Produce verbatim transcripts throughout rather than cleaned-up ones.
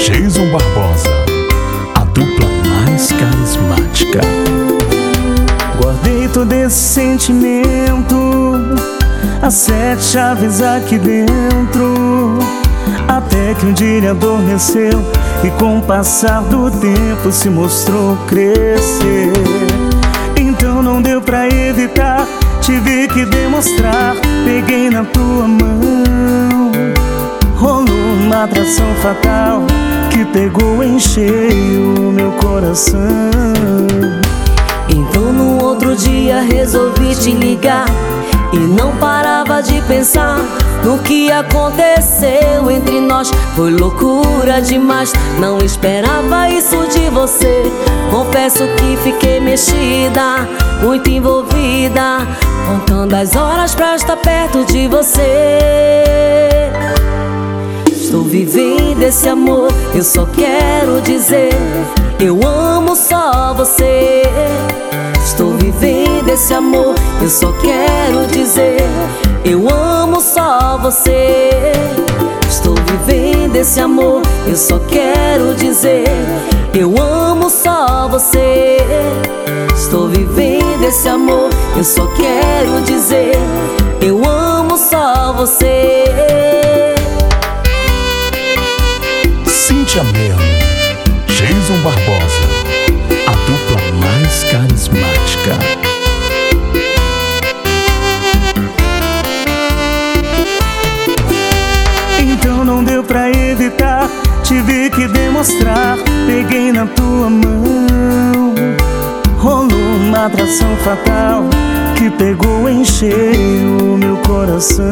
Jason Barbosa, a dupla mais carismática. Guardei todo esse sentimento, as sete chaves aqui dentro, até que um dia ele adormeceu e com o passar do tempo se mostrou crescer. Então não deu pra evitar, tive que demonstrar. Peguei na tua mão, rolou uma atração fatal que pegou em cheio o meu coração. Então no outro dia resolvi te ligar e não parava de pensar no que aconteceu entre nós. Foi loucura demais, não esperava isso de você. Confesso que fiquei mexida, muito envolvida, contando as horas pra estar perto de você. Estou vivendo esse amor, eu só quero dizer, eu amo só você. Estou vivendo esse amor, eu só quero dizer, eu amo só você. Estou vivendo esse amor, eu só quero dizer, eu amo só você. Estou vivendo esse amor, eu só quero dizer, eu amo só você. Cíntia Mello, Jason Barbosa, a dupla mais carismática. Então não deu pra evitar, tive que demonstrar. Peguei na tua mão, rolou uma atração fatal que pegou em cheio o meu coração.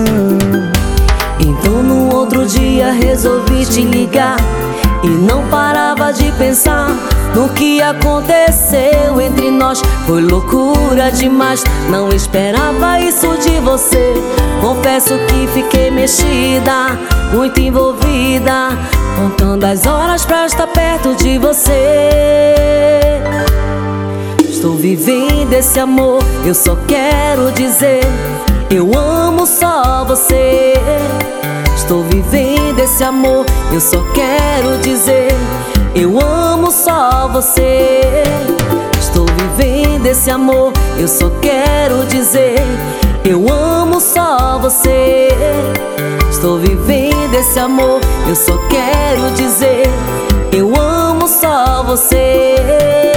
Então no outro dia resolvi te ligar e não parava de pensar no que aconteceu entre nós. Foi loucura demais, não esperava isso de você. Confesso que fiquei mexida, muito envolvida, contando as horas pra estar perto de você. Estou vivendo esse amor, eu só quero dizer, eu amo só você. Estou vivendo esse amor, eu só quero dizer, eu amo só você. Estou vivendo esse amor, eu só quero dizer, eu amo só você. Estou vivendo esse amor, eu só quero dizer, eu amo só você.